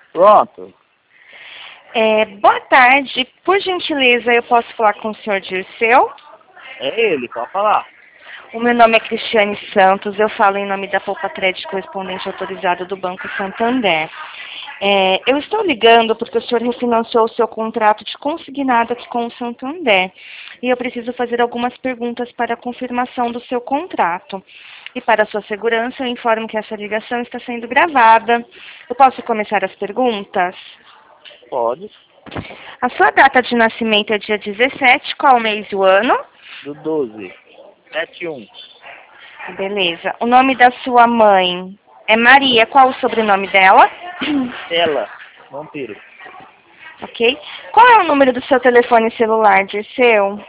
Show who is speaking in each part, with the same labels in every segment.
Speaker 1: Pronto.
Speaker 2: Boa tarde. Por gentileza, eu posso falar com o senhor Dirceu?
Speaker 1: É ele, pode falar.
Speaker 2: O meu nome é Cristiane Santos. Eu falo em nome da Poupa Crédito Correspondente Autorizado do Banco Santander. Eu estou ligando porque o senhor refinanciou o seu contrato de consignado aqui com o Santander. E eu preciso fazer algumas perguntas para a confirmação do seu contrato. E para a sua segurança, eu informo que essa ligação está sendo gravada. Eu posso começar as perguntas?
Speaker 1: Pode.
Speaker 2: A sua data de nascimento é dia 17, qual o mês e o ano?
Speaker 1: Do 12. 71.
Speaker 2: Beleza. O nome da sua mãe é Maria, qual o sobrenome dela?
Speaker 1: Ela. Monteiro.
Speaker 2: Ok. Qual é o número do seu telefone celular, Dirceu?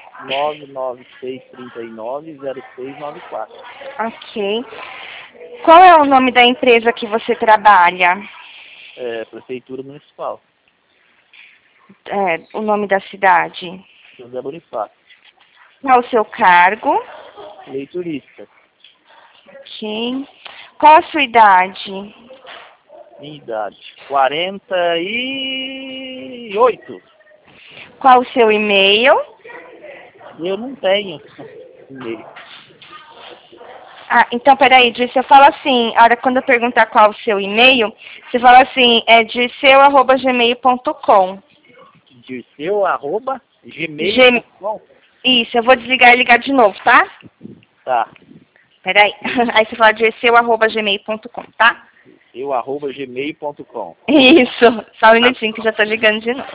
Speaker 1: 996390694.
Speaker 2: Ok. Qual é o nome da empresa que você trabalha?
Speaker 1: Prefeitura Municipal.
Speaker 2: O nome da cidade?
Speaker 1: José Bonifácio.
Speaker 2: Qual é o seu cargo?
Speaker 1: Leiturista.
Speaker 2: Ok. Qual a sua idade?
Speaker 1: Minha idade. 48.
Speaker 2: Qual o seu e-mail?
Speaker 1: Eu não tenho e-mail.
Speaker 2: Então, peraí, Dirceu, fala assim, a hora quando eu perguntar qual o seu e-mail, você fala assim, dirceu@gmail.com.
Speaker 1: Dirceu@gmail.com.
Speaker 2: Isso, eu vou desligar e ligar de novo, tá?
Speaker 1: Tá.
Speaker 2: Peraí. Aí você fala dirceu@gmail.com, tá?
Speaker 1: dirceu@gmail.com.
Speaker 2: Isso, só um minutinho que eu já tô ligando de novo.